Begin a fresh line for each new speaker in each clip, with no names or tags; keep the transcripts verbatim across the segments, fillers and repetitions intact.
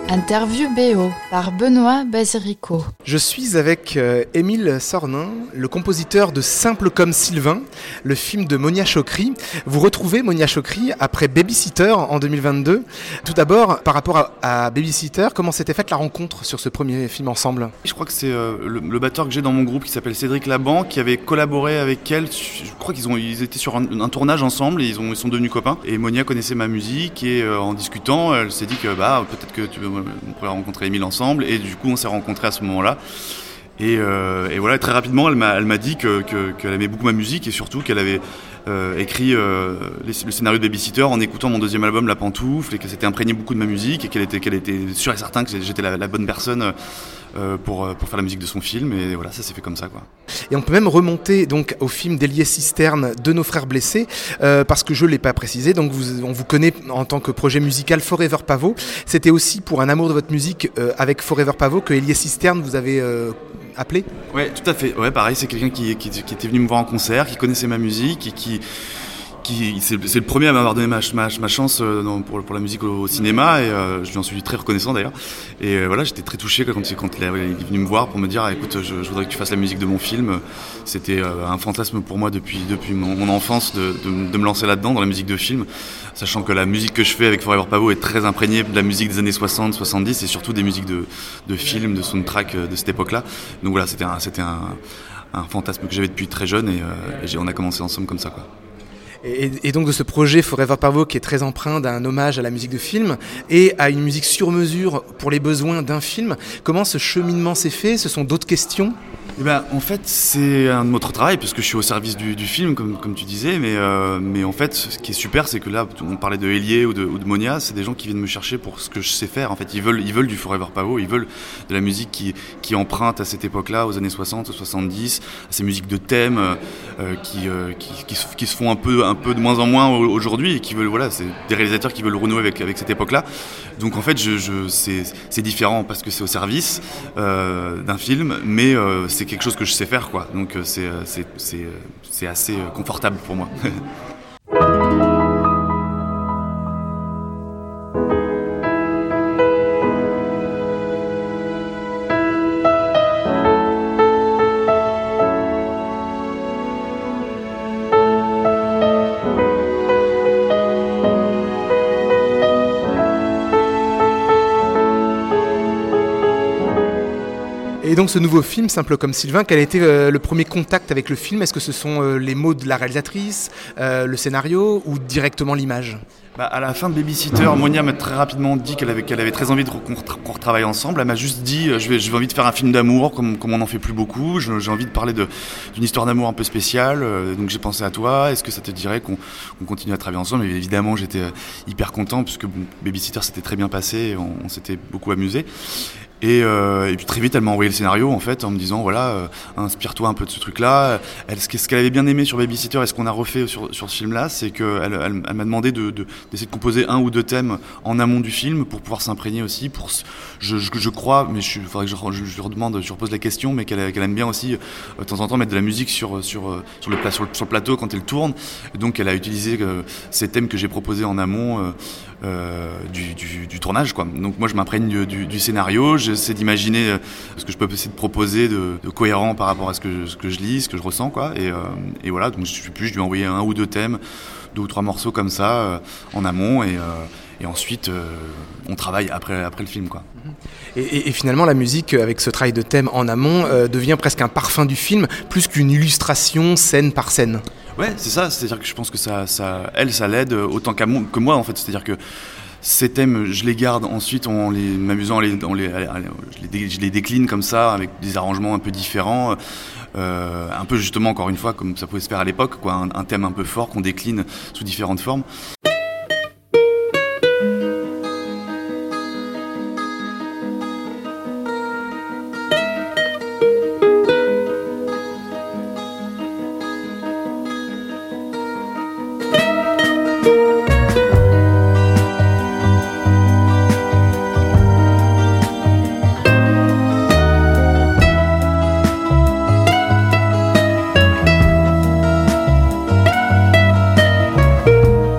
Interview B O par Benoît Basirico.
Je suis avec euh, Émile Sornin, le compositeur de Simple comme Sylvain, le film de Monia Chokri. Vous retrouvez Monia Chokri après Babysitter en deux mille vingt-deux. Tout d'abord, par rapport à, à Babysitter, comment s'était faite la rencontre sur ce premier film ensemble ?
Je crois que c'est euh, le, le batteur que j'ai dans mon groupe qui s'appelle Cédric Laban, qui avait collaboré avec elle. Je crois qu'ils ont, ils étaient sur un, un tournage ensemble et ils, ont, ils sont devenus copains. Et Monia connaissait ma musique et euh, en discutant, elle s'est dit que bah, peut-être que tu, on pourrait rencontrer Émile ensemble. Et du coup, on s'est rencontrés à ce moment-là. Et, euh, et voilà, très rapidement, elle m'a, elle m'a dit que, que, qu'elle aimait beaucoup ma musique et surtout qu'elle avait euh, écrit euh, les, le scénario de Babysitter en écoutant mon deuxième album La Pantoufle et qu'elle s'était imprégnée beaucoup de ma musique et qu'elle était, qu'elle était sûre et certain que j'étais la, la bonne personne euh, pour, pour faire la musique de son film. Et voilà, ça s'est fait comme ça, quoi.
Et on peut même remonter donc au film d'Elié Cisterne de Nos Frères Blessés, euh, parce que je ne l'ai pas précisé, donc vous, on vous connaît en tant que projet musical Forever Pavot. C'était aussi pour un amour de votre musique euh, avec Forever Pavot que Elié Cisterne vous avez euh, appelé ?
Ouais, tout à fait. Ouais, pareil, c'est quelqu'un qui, qui, qui était venu me voir en concert, qui connaissait ma musique et qui... Qui, c'est, c'est le premier à m'avoir donné ma, ma, ma chance euh, dans, pour, pour la musique au, au cinéma et euh, je lui en suis très reconnaissant d'ailleurs. Et euh, voilà, j'étais très touché quand, quand il, est, il est venu me voir pour me dire ah, écoute, je, je voudrais que tu fasses la musique de mon film. C'était euh, un fantasme pour moi depuis, depuis mon, mon enfance de, de, de me lancer là-dedans, dans la musique de film, sachant que la musique que je fais avec Forever Pavot est très imprégnée de la musique des années soixante, soixante-dix et surtout des musiques de, de films, de soundtrack de cette époque-là. Donc voilà, c'était un, c'était un, un fantasme que j'avais depuis très jeune et, euh, et j'ai, on a commencé ensemble comme ça, quoi.
Et, et donc de ce projet Forever Pavot qui est très empreint d'un hommage à la musique de film et à une musique sur mesure pour les besoins d'un film, comment ce cheminement s'est fait ? Ce sont d'autres questions ?
Eh ben, en fait, c'est un autre travail parce que je suis au service du, du film, comme, comme tu disais. Mais, euh, mais en fait, ce qui est super, c'est que là, on parlait de Hélié ou de, ou de Monia, c'est des gens qui viennent me chercher pour ce que je sais faire. En fait, ils veulent, ils veulent du Forever Pavot, ils veulent de la musique qui, qui emprunte à cette époque-là, aux années soixante, aux soixante-dix, à ces musiques de thème euh, qui, euh, qui, qui, qui se font un peu, un peu de moins en moins aujourd'hui et qui veulent, voilà, c'est des réalisateurs qui veulent renouer avec, avec cette époque-là. Donc en fait, je, je, c'est, c'est différent parce que c'est au service euh, d'un film, mais euh, c'est quelque chose que je sais faire, quoi. Donc c'est, c'est, c'est, c'est assez confortable pour moi.
Et donc ce nouveau film, Simple comme Sylvain, quel a été euh, le premier contact avec le film ? Est-ce que ce sont euh, les mots de la réalisatrice, euh, le scénario ou directement l'image ?
Bah, à la fin de Babysitter, Monia m'a très rapidement dit qu'elle avait, qu'elle avait très envie de qu'on retravaille ensemble. Elle m'a juste dit euh, je vais, j'ai envie de faire un film d'amour comme, comme on n'en fait plus beaucoup. Je, j'ai envie de parler de, d'une histoire d'amour un peu spéciale. Euh, donc j'ai pensé à toi. Est-ce que ça te dirait qu'on, qu'on continue à travailler ensemble ? Et évidemment, j'étais hyper content puisque bon, Babysitter s'était très bien passé. Et on, on s'était beaucoup amusé. Et, euh, et puis très vite, elle m'a envoyé le scénario en fait en me disant voilà, euh, inspire-toi un peu de ce truc-là. Elle, ce qu'elle avait bien aimé sur Babysitter et ce qu'on a refait sur, sur ce film-là, c'est qu'elle elle, elle m'a demandé de, de, d'essayer de composer un ou deux thèmes en amont du film pour pouvoir s'imprégner aussi. Pour, je, je, je crois, mais il faudrait que je, je, je redemande, je repose la question, mais qu'elle, qu'elle aime bien aussi euh, de temps en temps mettre de la musique sur, sur, euh, sur, le, sur, le, sur le plateau quand elle tourne. Et donc elle a utilisé euh, ces thèmes que j'ai proposés en amont. Euh, Euh, du, du, du tournage, quoi. Donc moi je m'imprègne du, du, du scénario, j'essaie d'imaginer euh, ce que je peux essayer de proposer de, de cohérent par rapport à ce que, je, ce que je lis, ce que je ressens, quoi. Et, euh, et voilà, donc je suis plus, je lui ai envoyé un ou deux thèmes, deux ou trois morceaux comme ça euh, en amont et, euh, et ensuite euh, on travaille après, après le film, quoi.
Et, et, et finalement la musique avec ce travail de thème en amont euh, devient presque un parfum du film plus qu'une illustration scène par scène.
Ouais, c'est ça, c'est-à-dire que je pense que ça, ça, elle, ça l'aide autant qu'à moi, que moi en fait, c'est-à-dire que ces thèmes, je les garde ensuite en les m'amusant, en les, en les, je, les, je les décline comme ça avec des arrangements un peu différents, euh, un peu justement encore une fois comme ça pouvait se faire à l'époque, quoi, un, un thème un peu fort qu'on décline sous différentes formes.
Il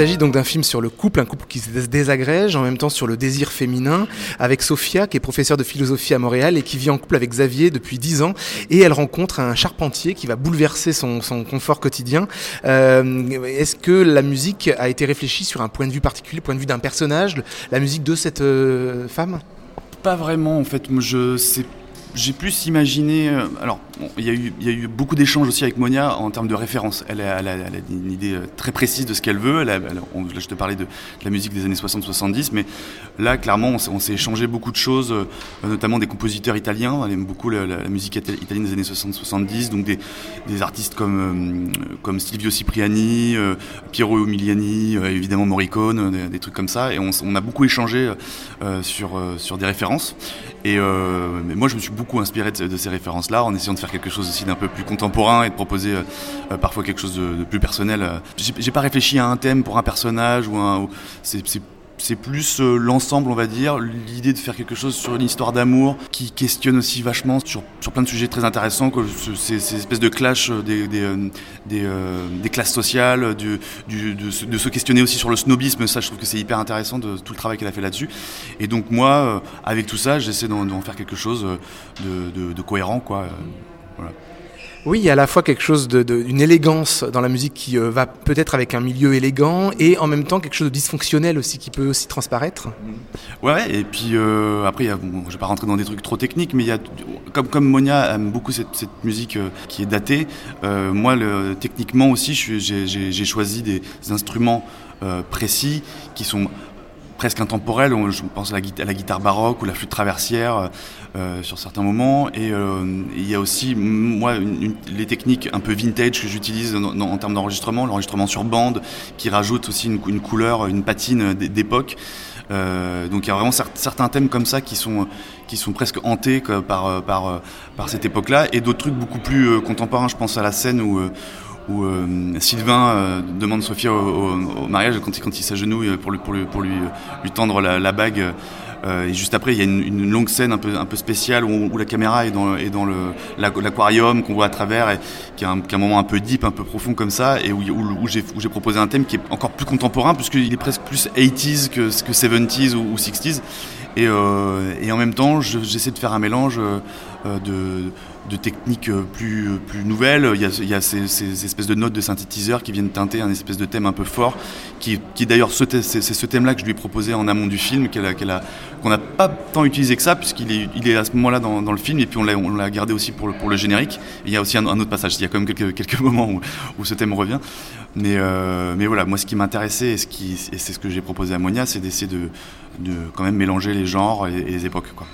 s'agit donc d'un film sur le couple, un couple qui se désagrège, en même temps sur le désir féminin, avec Sophia qui est professeure de philosophie à Montréal et qui vit en couple avec Xavier depuis dix ans, et elle rencontre un charpentier qui va bouleverser son, son confort quotidien. Euh, est-ce que la musique a été réfléchie sur un point de vue particulier, point de vue d'un personnage, la musique de cette euh, femme ?
Pas vraiment, en fait. Moi, je sais. J'ai plus imaginé. Euh, alors, bon, il y a eu, il y a eu beaucoup d'échanges aussi avec Monia en termes de références. Elle a, elle a, elle a une idée très précise de ce qu'elle veut. Elle a, elle, on, là, je te parlais de, de la musique des années soixante soixante-dix, mais là, clairement, on s'est, on s'est échangé beaucoup de choses, euh, notamment des compositeurs italiens. Elle aime beaucoup la, la, la musique italienne des années soixante soixante-dix, donc des, des artistes comme, euh, comme Silvio Cipriani, euh, Piero Umiliani, euh, évidemment Morricone, des, des trucs comme ça. Et on, on a beaucoup échangé euh, sur, euh, sur des références. Et euh, mais moi, je me suis beaucoup inspiré de, de ces références-là, en essayant de faire quelque chose aussi d'un peu plus contemporain et de proposer euh, parfois quelque chose de, de plus personnel. J'ai, j'ai pas réfléchi à un thème pour un personnage ou un. Ou, c'est, c'est C'est plus euh, l'ensemble, on va dire, l'idée de faire quelque chose sur une histoire d'amour qui questionne aussi vachement sur, sur plein de sujets très intéressants, quoi, ces, ces espèces de clash des, des, euh, des, euh, des classes sociales, du, du, de, de se questionner aussi sur le snobisme. Ça, je trouve que c'est hyper intéressant, de tout le travail qu'elle a fait là-dessus. Et donc moi, euh, avec tout ça, j'essaie d'en, d'en faire quelque chose de, de, de cohérent, quoi. Euh, voilà.
Oui, il y a à la fois quelque chose de, de, une élégance dans la musique qui euh, va peut-être avec un milieu élégant, et en même temps quelque chose de dysfonctionnel aussi qui peut aussi transparaître.
Ouais, et puis euh, après, y a, bon, je vais pas rentrer dans des trucs trop techniques, mais il y a, comme, comme Monia aime beaucoup cette, cette musique euh, qui est datée, euh, moi, le, techniquement aussi, je suis, j'ai, j'ai, j'ai choisi des, des instruments euh, précis qui sont presque intemporel. Je pense à la, guitare, à la guitare baroque ou la flûte traversière euh, sur certains moments. Et euh, il y a aussi, moi, une, une, les techniques un peu vintage que j'utilise dans, dans, en termes d'enregistrement, l'enregistrement sur bande, qui rajoute aussi une, une couleur, une patine d'époque. Euh, donc il y a vraiment cer- certains thèmes comme ça qui sont qui sont presque hantés quoi, par par par cette époque-là, et d'autres trucs beaucoup plus euh, contemporains. Je pense à la scène où euh, où euh, Sylvain euh, demande Sophia au, au, au mariage quand il, quand il s'agenouille pour, lui, pour, lui, pour lui, lui tendre la, la bague. Euh, et juste après, il y a une, une longue scène un peu, un peu spéciale où, où la caméra est dans, est dans le, l'aquarium qu'on voit à travers, et qui est un, qui est un moment un peu deep, un peu profond comme ça, et où, où, où, j'ai, où j'ai proposé un thème qui est encore plus contemporain, puisqu'il est presque plus eighties que, que seventies ou, ou sixties. Et, euh, et en même temps, je, j'essaie de faire un mélange euh, de, de techniques plus, plus nouvelles. Il y a, il y a ces, ces espèces de notes de synthétiseurs qui viennent teinter un espèce de thème un peu fort, qui, qui d'ailleurs, ce thème, c'est, c'est ce thème-là que je lui ai proposé en amont du film, qu'elle a, qu'elle a, qu'on n'a pas tant utilisé que ça, puisqu'il est, il est à ce moment-là dans, dans le film, et puis on l'a, on l'a gardé aussi pour le, pour le générique. Et il y a aussi un, un autre passage, il y a quand même quelques, quelques moments où, où ce thème revient. Mais, euh, mais voilà, moi ce qui m'intéressait, et, ce qui, et c'est ce que j'ai proposé à Monia, c'est d'essayer de, de quand même mélanger les genres et, et les époques, quoi.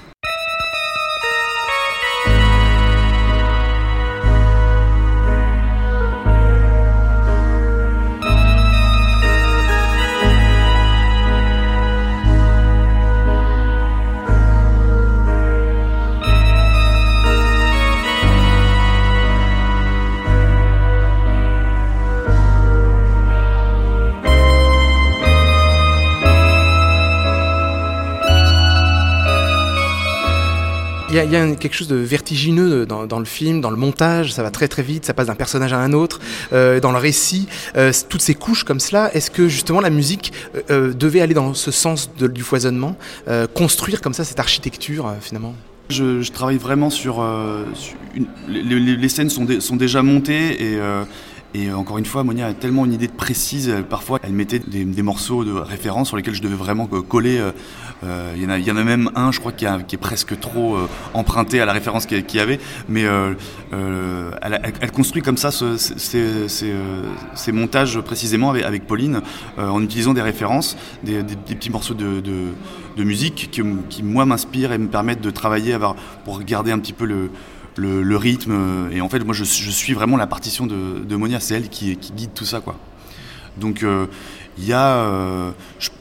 Il y a, il y a quelque chose de vertigineux dans, dans le film, dans le montage, ça va très très vite, ça passe d'un personnage à un autre, euh, dans le récit, euh, toutes ces couches comme cela. Est-ce que justement la musique euh, devait aller dans ce sens de, du foisonnement, euh, construire comme ça cette architecture euh, finalement ?
Je, je travaille vraiment sur, euh, sur une, les, les, les scènes sont, dé, sont déjà montées, et euh, Et encore une fois, Monia a tellement une idée précise. Parfois, elle mettait des, des morceaux de référence sur lesquels je devais vraiment coller. Euh, il y en a, il y en a même un, je crois, qui, a, qui est presque trop euh, emprunté à la référence qu'il, qu'il y avait. Mais euh, euh, elle, elle construit comme ça ce, ces, ces, ces montages précisément avec, avec Pauline, euh, en utilisant des références, des, des, des petits morceaux de, de, de musique qui, qui, moi, m'inspirent et me permettent de travailler avoir, pour garder un petit peu le... Le, le rythme, et en fait moi je, je suis vraiment la partition de, de Monia, c'est elle qui, qui guide tout ça, quoi. Donc il euh, y a euh, je,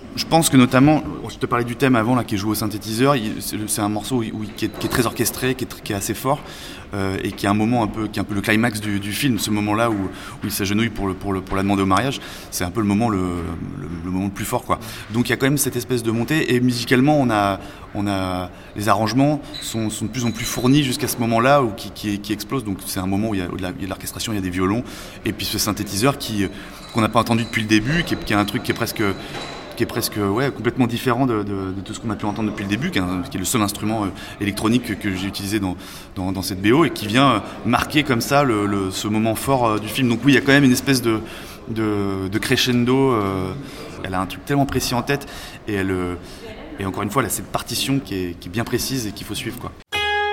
Je pense que notamment, je te parlais du thème avant là, qui est joué au synthétiseur, il, c'est, c'est un morceau où, où, qui, est, qui est très orchestré, qui est, qui est assez fort, euh, et qui est un moment un peu, qui est un peu le climax du, du film, ce moment-là où, où il s'agenouille pour, le, pour, le, pour la demander au mariage, c'est un peu le moment le, le, le moment le plus fort, quoi. Donc il y a quand même cette espèce de montée, et musicalement on a, on a les arrangements sont, sont de plus en plus fournis jusqu'à ce moment-là où qui, qui, qui explose. Donc c'est un moment où il y a, il y a de l'orchestration, il y a des violons, et puis ce synthétiseur qui qu'on n'a pas entendu depuis le début, qui est, qui est un truc qui est presque qui est presque ouais, complètement différent de, de, de tout ce qu'on a pu entendre depuis le début, qui est, un, qui est le seul instrument euh, électronique que, que j'ai utilisé dans, dans, dans cette B O, et qui vient euh, marquer comme ça le, le, ce moment fort euh, du film. Donc oui, il y a quand même une espèce de, de, de crescendo, euh, elle a un truc tellement précis en tête, et, elle, euh, et encore une fois, elle a cette partition qui est, qui est bien précise et qu'il faut suivre, quoi.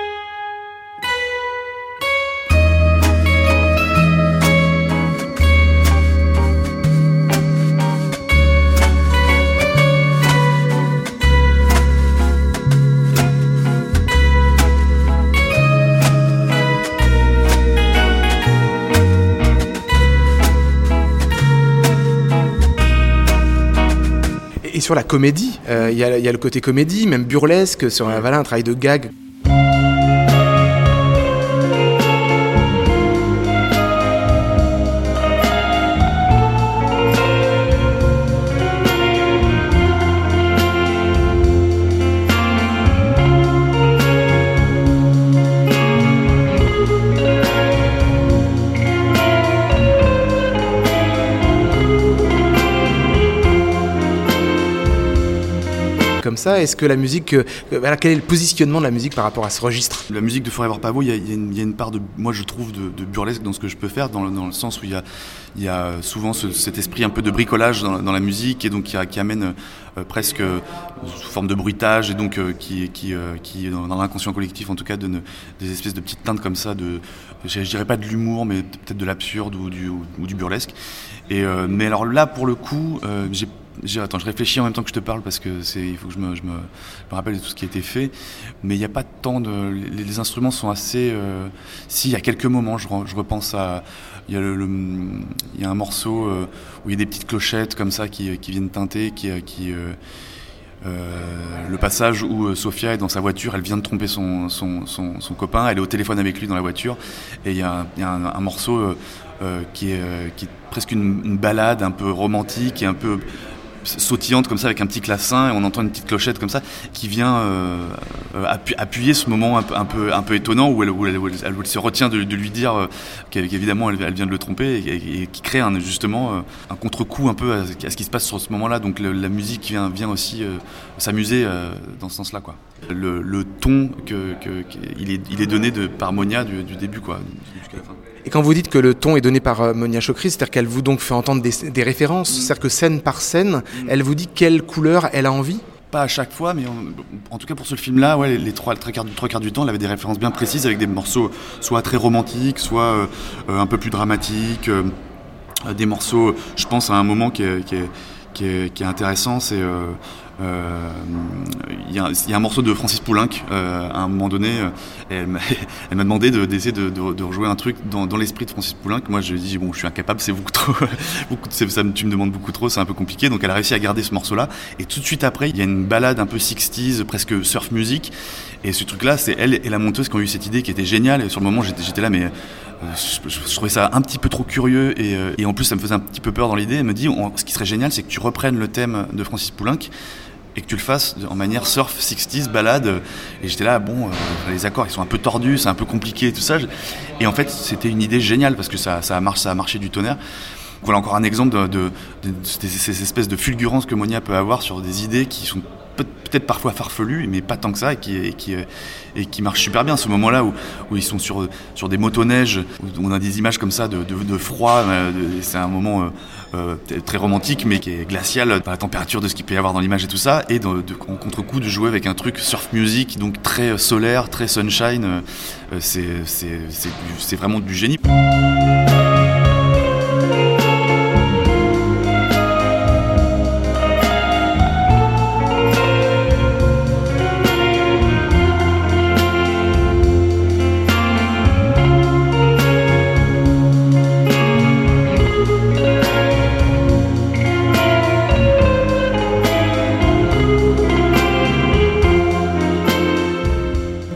Et sur la comédie, il euh, y, y a le côté comédie, même burlesque, sur un, voilà, un travail de gag. Comme ça, est-ce que la musique, euh, voilà, quel est le positionnement de la musique par rapport à ce registre ?
La musique de Forever Pavot, il y, y, y a une part de, moi je trouve, de, de burlesque dans ce que je peux faire, dans le, dans le sens où il y a, il y a souvent ce, cet esprit un peu de bricolage dans, dans la musique, et donc qui, qui amène euh, presque euh, sous forme de bruitage, et donc euh, qui, qui, euh, qui dans, dans l'inconscient collectif en tout cas, donne des espèces de petites teintes comme ça, de, je, je dirais pas de l'humour, mais peut-être de l'absurde ou du, ou, ou du burlesque. Et, euh, mais alors là, pour le coup, euh, j'ai J'ai, attends, je réfléchis en même temps que je te parle parce que c'est, il faut que je me, je me, je me rappelle de tout ce qui a été fait. Mais il n'y a pas tant de, les, les instruments sont assez. Euh, si, il y a quelques moments, je, je repense à, il y a le, le, il y a un morceau euh, où il y a des petites clochettes comme ça qui, qui viennent teinter, qui, qui euh, euh, le passage où Sophia est dans sa voiture, elle vient de tromper son, son, son, son copain, elle est au téléphone avec lui dans la voiture, et il y a, il y a un, un morceau euh, euh, qui est, euh, qui est presque une, une balade un peu romantique et un peu sautillante comme ça, avec un petit clavecin, et on entend une petite clochette comme ça qui vient euh, appu- appuyer ce moment un peu, un peu, un peu étonnant où elle, où elle, où elle, elle se retient de, de lui dire euh, qu'évidemment elle, elle vient de le tromper, et, et, et qui crée un, justement euh, un contre-coup un peu à, à ce qui se passe sur ce moment-là. Donc le, la musique vient, vient aussi euh, s'amuser euh, dans ce sens-là, quoi. Le, le ton que, que, que il, est, il est donné de, par Monia du, du début, quoi, jusqu'à la fin.
Et quand vous dites que le ton est donné par euh, Monia Chokri, c'est-à-dire qu'elle vous donc fait entendre des, des références, mmh. c'est-à-dire que scène par scène, mmh. elle vous dit quelle couleur elle a envie ?
Pas à chaque fois, mais en, en tout cas pour ce film-là, ouais, les, les trois, trois, quarts du, trois quarts du temps, elle avait des références bien précises, avec des morceaux soit très romantiques, soit euh, un peu plus dramatiques, euh, des morceaux, je pense à un moment qui est, qui est, qui est, qui est intéressant, c'est... Euh, Euh, il y, y a un morceau de Francis Poulenc euh, à un moment donné, euh, et elle, m'a, elle m'a demandé de, d'essayer de, de, de rejouer un truc dans, dans l'esprit de Francis Poulenc. Moi je lui ai dit bon, je suis incapable, c'est beaucoup trop beaucoup, c'est, ça, tu me demandes beaucoup trop, c'est un peu compliqué. Donc elle a réussi à garder ce morceau là, et tout de suite après il y a une balade un peu sixties, presque surf music, et ce truc là c'est elle et la monteuse qui ont eu cette idée qui était géniale. Et sur le moment j'étais, j'étais là, mais euh, je, je, je trouvais ça un petit peu trop curieux, et, euh, et en plus ça me faisait un petit peu peur dans l'idée. Elle me dit on, ce qui serait génial, c'est que tu reprennes le thème de Francis Poulenc et que tu le fasses en manière surf, sixties, balade. Et j'étais là, bon, euh, les accords ils sont un peu tordus, c'est un peu compliqué, tout ça. Et en fait c'était une idée géniale, parce que ça, ça, a, marché, ça a marché du tonnerre. Voilà encore un exemple de, de, de, de ces espèces de fulgurances que Monia peut avoir sur des idées qui sont peut-être parfois farfelues, mais pas tant que ça, et qui, et qui, et qui marchent super bien. Ce moment-là où, où ils sont sur, sur des motoneiges, où on a des images comme ça de, de, de froid, de, c'est un moment euh, euh, très romantique, mais qui est glacial dans la température de ce qu'il peut y avoir dans l'image et tout ça, et de, de, en contre-coup de jouer avec un truc surf music, donc très solaire, très sunshine. Euh, c'est, c'est, c'est, du, c'est vraiment du génie.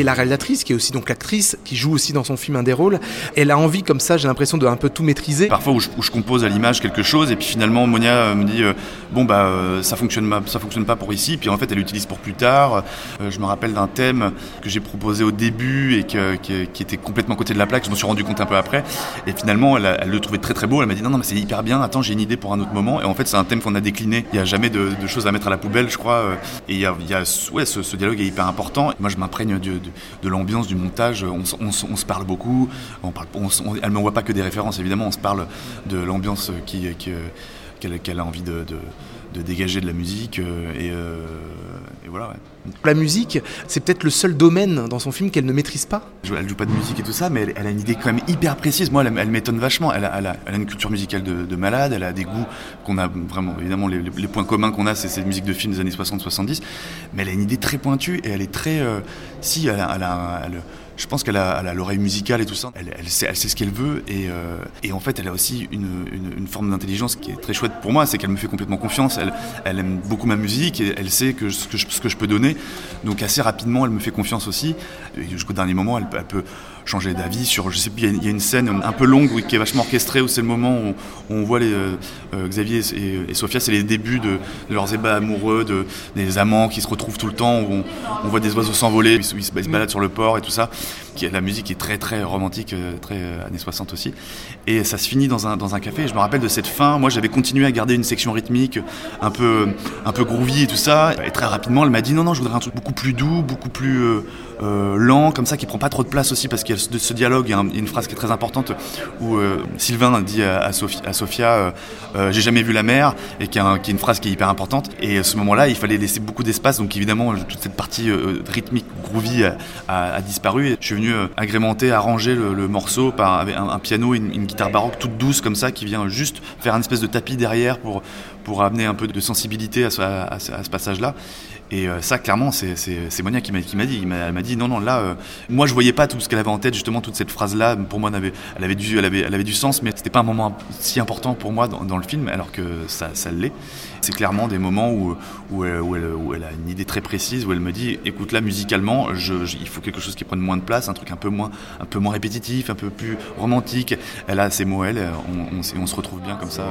Et la réalisatrice, qui est aussi donc l'actrice, qui joue aussi dans son film un des rôles, elle a envie comme ça, j'ai l'impression de un peu tout maîtriser.
Parfois où je, où je compose à l'image quelque chose et puis finalement Monia me dit euh, bon bah euh, ça fonctionne pas, ça fonctionne pas pour ici, puis en fait elle l'utilise pour plus tard. Euh, je me rappelle d'un thème que j'ai proposé au début et que, qui, qui était complètement à côté de la plaque. Je m'en suis rendu compte un peu après et finalement elle, a, elle le trouvait très très beau. Elle m'a dit non non mais c'est hyper bien. Attends, j'ai une idée pour un autre moment. Et en fait c'est un thème qu'on a décliné. Il y a jamais de, de choses à mettre à la poubelle, je crois. Et il y a, il y a ouais ce, ce dialogue est hyper important. Moi je m'imprègne de, de, de l'ambiance du montage. On, on, on, on se parle beaucoup. On parle, on, on, elle m'envoie pas que des références évidemment. On se parle de l'ambiance qui, qui, qu'elle, qu'elle a envie de, de, de dégager de la musique et, euh, et voilà. Ouais.
La musique, c'est peut-être le seul domaine dans son film qu'elle ne maîtrise pas.
Elle joue pas de musique et tout ça, mais elle, elle a une idée quand même hyper précise. Moi, elle, elle m'étonne vachement. Elle a, elle, a, elle a une culture musicale de, de malade, elle a des goûts qu'on a vraiment, évidemment, les, les points communs qu'on a, c'est cette musique de film des années soixante soixante-dix, mais elle a une idée très pointue et elle est très... Euh, si, elle a... Elle a elle, je pense qu'elle a, elle a l'oreille musicale et tout ça. Elle, elle, sait, elle sait ce qu'elle veut et, euh, et en fait, elle a aussi une, une, une forme d'intelligence qui est très chouette pour moi. C'est qu'elle me fait complètement confiance. Elle, elle aime beaucoup ma musique et elle sait que ce, que je, ce que je peux donner. Donc assez rapidement, elle me fait confiance aussi. Et jusqu'au dernier moment, elle, elle peut changer d'avis sur, je sais plus, il y, y a une scène un peu longue qui est vachement orchestrée où c'est le moment où, où on voit les, euh, Xavier et, et Sophia, c'est les débuts de, de leurs ébats amoureux, de, des amants qui se retrouvent tout le temps, où on, on voit des oiseaux s'envoler, où ils, ils, se, ils se baladent sur le port et tout ça. Qui, la musique est très très romantique, très euh, années soixante aussi. Et ça se finit dans un, dans un café. Et je me rappelle de cette fin. Moi, j'avais continué à garder une section rythmique un peu, un peu groovy et tout ça. Et très rapidement, elle m'a dit non, non, je voudrais un truc beaucoup plus doux, beaucoup plus euh, euh, lent, comme ça, qui prend pas trop de place aussi, parce qu'il y a ce, ce dialogue. Il y a un, une phrase qui est très importante où euh, Sylvain dit à, à Sophia, à Sophia euh, euh, j'ai jamais vu la mer, et qui est, qui est une phrase qui est hyper importante. Et à ce moment-là, il fallait laisser beaucoup d'espace. Donc évidemment, toute cette partie euh, rythmique groovy a, a, a disparu. Et je suis venu euh, agrémenter, arranger le, le morceau par avec un, un piano et une, une guitare baroque toute douce comme ça, qui vient juste faire un espèce de tapis derrière pour, pour amener un peu de sensibilité à ce, à, à ce passage-là. Et euh, ça, clairement, c'est, c'est, c'est Monia qui m'a, qui m'a dit. Elle m'a dit non, non, là, euh, moi, je voyais pas tout ce qu'elle avait en tête, justement, toute cette phrase-là. Pour moi, elle avait, elle avait, du, elle avait, elle avait du sens, mais c'était pas un moment si important pour moi dans, dans le film, alors que ça, ça l'est. C'est clairement des moments où, où, elle, où, elle, où elle a une idée très précise, où elle me dit, écoute, là, musicalement, je, je, il faut quelque chose qui prenne moins de place, un truc un peu moins, un peu moins répétitif, un peu plus romantique. Elle a ses mots, elle, on, on, on se retrouve bien comme ça.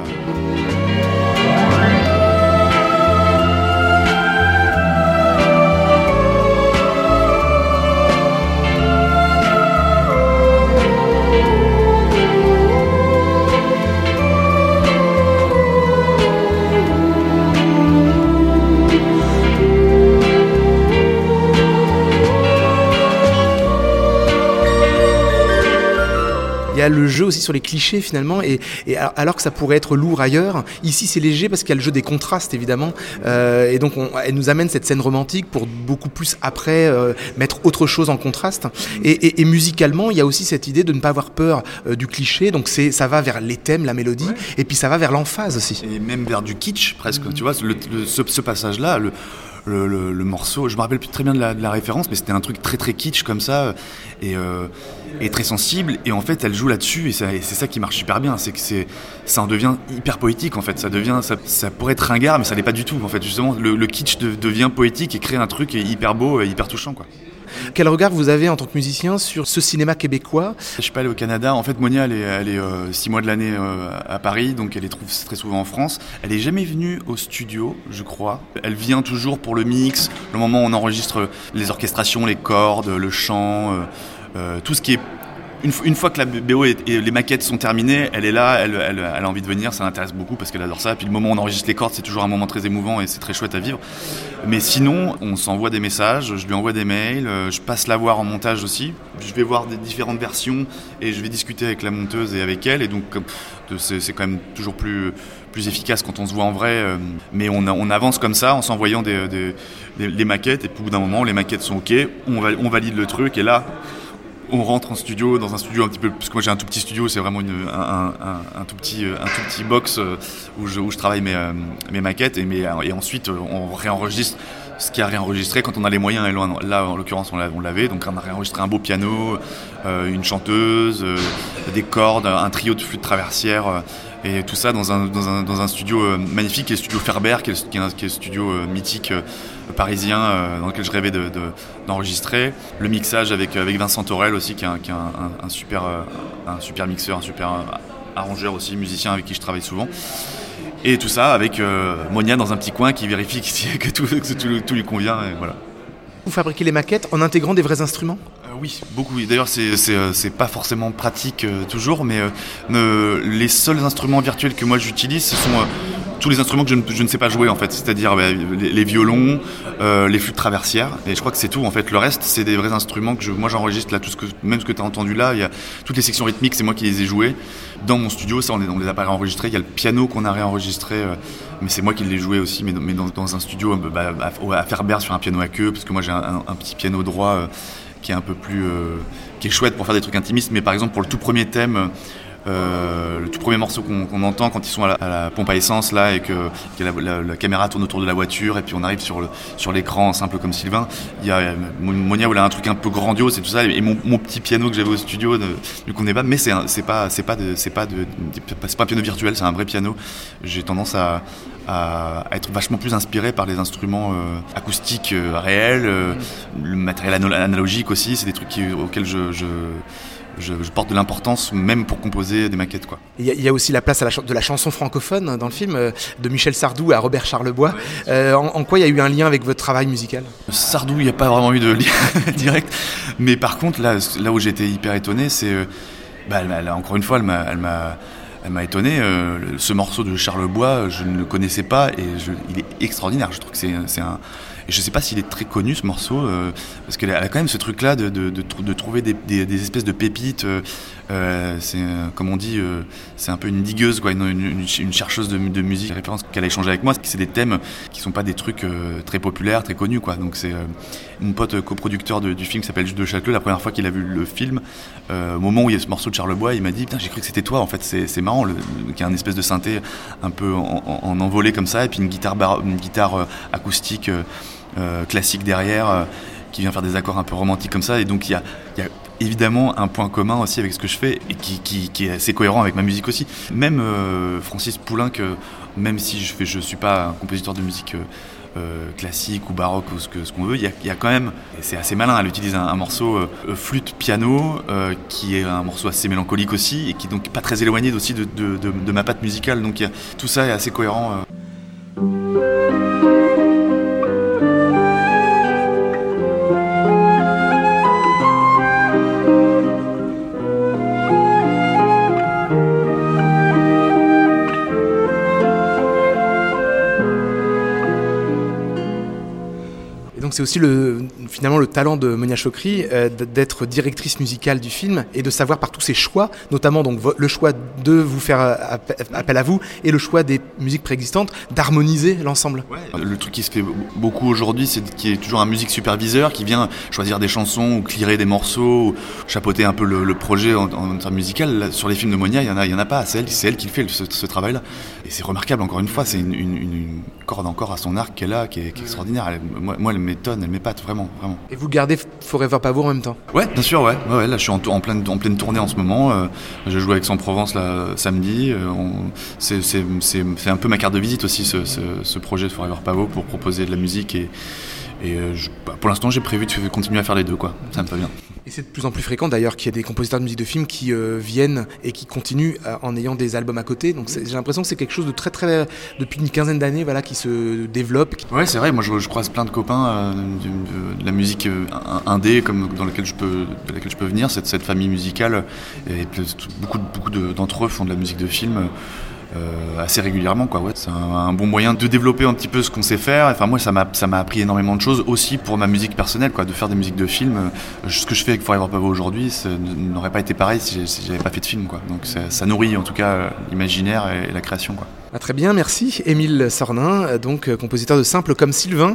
Il y a le jeu aussi sur les clichés finalement, et, et alors que ça pourrait être lourd ailleurs, ici c'est léger parce qu'il y a le jeu des contrastes évidemment, euh, et donc on, elle nous amène cette scène romantique pour beaucoup plus après euh, mettre autre chose en contraste. Et, et, et musicalement, il y a aussi cette idée de ne pas avoir peur euh, du cliché, donc c'est, ça va vers les thèmes, la mélodie, ouais. Et puis ça va vers l'emphase aussi.
Et même vers du kitsch presque, mmh. Tu vois, le, le, ce, ce passage-là, le... Le, le, le morceau, je me rappelle plus très bien de la, de la référence, mais c'était un truc très très kitsch comme ça et, euh, et très sensible, et en fait elle joue là-dessus et, ça, et c'est ça qui marche super bien, c'est que c'est, ça en devient hyper poétique en fait, ça, devient, ça, ça pourrait être ringard mais ça l'est pas du tout en fait, justement le, le kitsch de, devient poétique et crée un truc hyper beau et hyper touchant quoi.
Quel regard vous avez en tant que musicien sur ce cinéma québécois ?
Je suis pas allé au Canada. En fait, Monia, elle est, elle est euh, six mois de l'année euh, à Paris, donc elle les trouve très souvent en France. Elle est jamais venue au studio, je crois. Elle vient toujours pour le mix, le moment où on enregistre les orchestrations, les cordes, le chant, euh, euh, tout ce qui est... Une, une fois que la B O et, et les maquettes sont terminées, elle est là, elle, elle, elle a envie de venir, ça l'intéresse beaucoup parce qu'elle adore ça. Puis le moment où on enregistre les cordes, c'est toujours un moment très émouvant et c'est très chouette à vivre. Mais sinon, on s'envoie des messages, je lui envoie des mails, je passe la voir en montage aussi. Je vais voir des différentes versions et je vais discuter avec la monteuse et avec elle. Et donc, c'est, c'est quand même toujours plus, plus efficace quand on se voit en vrai. Mais on, on avance comme ça en s'envoyant des, des, des, les maquettes. Et puis au bout d'un moment, les maquettes sont OK, on, va, on valide le truc et là... On rentre en studio, dans un studio un petit peu, parce que moi j'ai un tout petit studio, c'est vraiment une, un, un, un, tout petit, un tout petit box où je, où je travaille mes, mes maquettes et, mes, et ensuite on réenregistre ce qui a réenregistré quand on a les moyens, et là en l'occurrence on l'avait, donc on a réenregistré un beau piano, euh, une chanteuse, euh, des cordes, un trio de flûte traversière, Et tout ça dans un, dans un, dans un studio euh, magnifique, qui est le studio Ferber, qui est, qui est, un, qui est un studio euh, mythique euh, parisien euh, dans lequel je rêvais de, de, d'enregistrer. Le mixage avec, avec Vincent Torel aussi, qui est un, qui est un, un, un, super, euh, un super mixeur, un super euh, arrangeur aussi, musicien avec qui je travaille souvent. Et tout ça avec euh, Monia dans un petit coin qui vérifie que tout, que tout, tout lui convient. Et voilà.
Vous fabriquez les maquettes en intégrant des vrais instruments ?
euh, Oui, beaucoup. D'ailleurs, c'est, c'est, c'est pas forcément pratique euh, toujours, mais euh, les seuls instruments virtuels que moi j'utilise, ce sont euh, tous les instruments que je ne, je ne sais pas jouer en fait, c'est-à-dire bah, les, les violons, euh, les flûtes traversières, et je crois que c'est tout en fait. Le reste, c'est des vrais instruments que je, moi j'enregistre là, tout ce que, même ce que tu as entendu là, il y a toutes les sections rythmiques, c'est moi qui les ai jouées dans mon studio. Ça, on les, on les a pas réenregistrés. Il y a le piano qu'on a réenregistré, euh, mais c'est moi qui l'ai joué aussi, mais, mais dans, dans un studio bah, à, à Ferber sur un piano à queue, parce que moi j'ai un, un, un petit piano droit euh, qui est un peu plus, euh, qui est chouette pour faire des trucs intimistes. Mais par exemple pour le tout premier thème. Euh, le tout premier morceau qu'on, qu'on entend quand ils sont à la, à la pompe à essence là et que, que la, la, la caméra tourne autour de la voiture et puis on arrive sur, le, sur l'écran simple comme Sylvain, il y a Monia où elle a un truc un peu grandiose et tout ça, et mon, mon petit piano que j'avais au studio ne lui connaît pas, mais c'est, un, c'est pas c'est pas de, c'est pas de, c'est pas un piano virtuel, c'est un vrai piano. J'ai tendance à à être vachement plus inspiré par les instruments euh, acoustiques euh, réels, euh, le matériel analogique aussi, c'est des trucs qui, auxquels je, je Je, je porte de l'importance même pour composer des maquettes, quoi.
Il y, y a aussi la place à la ch- de la chanson francophone dans le film, euh, de Michel Sardou à Robert Charlebois. Euh, en, en quoi il y a eu un lien avec votre travail musical ?
Sardou, il n'y a pas vraiment eu de lien direct, mais par contre là, là où j'étais hyper étonné, c'est euh, bah, elle, elle, encore une fois elle m'a, elle m'a, elle m'a étonné. Euh, ce morceau de Charlebois, je ne le connaissais pas et je, il est extraordinaire. Je trouve que c'est, c'est un Et je sais pas s'il est très connu ce morceau, euh, parce qu'elle a quand même ce truc-là de, de, de, de trouver des, des, des espèces de pépites. Euh, euh, c'est, euh, comme on dit, euh, c'est un peu une digueuse, quoi, une, une, une chercheuse de, de musique. Les références qu'elle a échangées avec moi, c'est des thèmes qui sont pas des trucs euh, très populaires, très connus, quoi. Donc c'est euh, mon pote coproducteur de, du film qui s'appelle Jules de Châteleux. La première fois qu'il a vu le film, euh, au moment où il y a ce morceau de Charlebois, il m'a dit, putain, j'ai cru que c'était toi. En fait, c'est, c'est marrant, le, le, qu'il y a une espèce de synthé un peu en, en, en envolée comme ça, et puis une guitare, bar, une guitare euh, acoustique. Euh, Euh, classique derrière, euh, qui vient faire des accords un peu romantiques comme ça, et donc il y a, y a évidemment un point commun aussi avec ce que je fais et qui, qui, qui est assez cohérent avec ma musique aussi. Même euh, Francis Poulenc, que même si je fais, je suis pas un compositeur de musique euh, euh, classique ou baroque ou ce, que, ce qu'on veut, il y a, y a quand même, et c'est assez malin, elle utilise un, un morceau euh, flûte piano euh, qui est un morceau assez mélancolique aussi et qui est donc pas très éloigné aussi de, de, de, de ma patte musicale, donc y a, tout ça est assez cohérent. Euh.
Donc c'est aussi le, finalement le talent de Monia Chokri euh, d'être directrice musicale du film et de savoir par tous ses choix, notamment donc le choix de vous faire appel à vous et le choix des musiques préexistantes, d'harmoniser l'ensemble.
Ouais. Le truc qui se fait beaucoup aujourd'hui, c'est qu'il y a toujours un musique superviseur qui vient choisir des chansons ou clearer des morceaux, ou chapeauter un peu le, le projet en, en termes musical. Là, sur les films de Monia, il y en a, il y en a pas. C'est elle, c'est elle qui fait ce, ce travail-là. Et c'est remarquable. Encore une fois, c'est une, une, une corde encore à son arc qu'elle a, qui est, qui est extraordinaire. Elle, moi, moi, elle m'étonne, elle m'épate vraiment, vraiment.
Et vous gardez Forever Pavot en même temps ?
Ouais, bien sûr, ouais. ouais, ouais là, je suis en, en, pleine, en pleine tournée en ce moment. Euh, je joue avec Aix-en-Provence là samedi. Euh, on, c'est, c'est, c'est, c'est un peu ma carte de visite aussi, ce, ce, ce projet de Forever Pavot, pour proposer de la musique et Et euh, je, bah, pour l'instant, j'ai prévu de continuer à faire les deux, quoi. Ça me va bien.
Et c'est de plus en plus fréquent d'ailleurs qu'il y ait des compositeurs de musique de film qui euh, viennent et qui continuent euh, en ayant des albums à côté. Donc c'est, j'ai l'impression que c'est quelque chose de très très depuis une quinzaine d'années, voilà, qui se développe.
Ouais, c'est vrai. Moi, je, je croise plein de copains euh, de, de, de la musique euh, indé, comme dans laquelle je peux, de laquelle je peux venir, cette cette famille musicale. Et beaucoup beaucoup de, d'entre eux font de la musique de film. Euh, assez régulièrement, quoi. Ouais, c'est un, un bon moyen de développer un petit peu ce qu'on sait faire. Enfin, moi, ça m'a ça m'a appris énormément de choses aussi pour ma musique personnelle, quoi, de faire des musiques de film. Euh, ce que je fais avec Forever Pavot aujourd'hui, ça n'aurait pas été pareil si, si j'avais pas fait de film, quoi. Donc ça, ça nourrit en tout cas l'imaginaire et, et la création, quoi.
Ah, très bien, merci. Émile Sornin, donc compositeur de Simple comme Sylvain.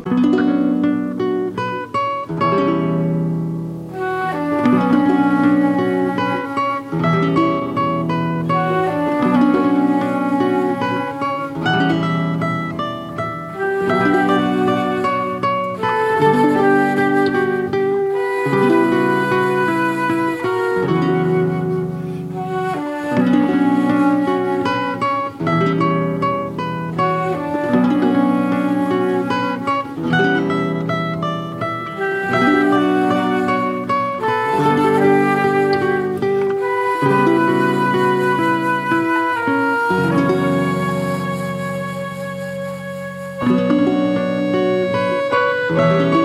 Ciao.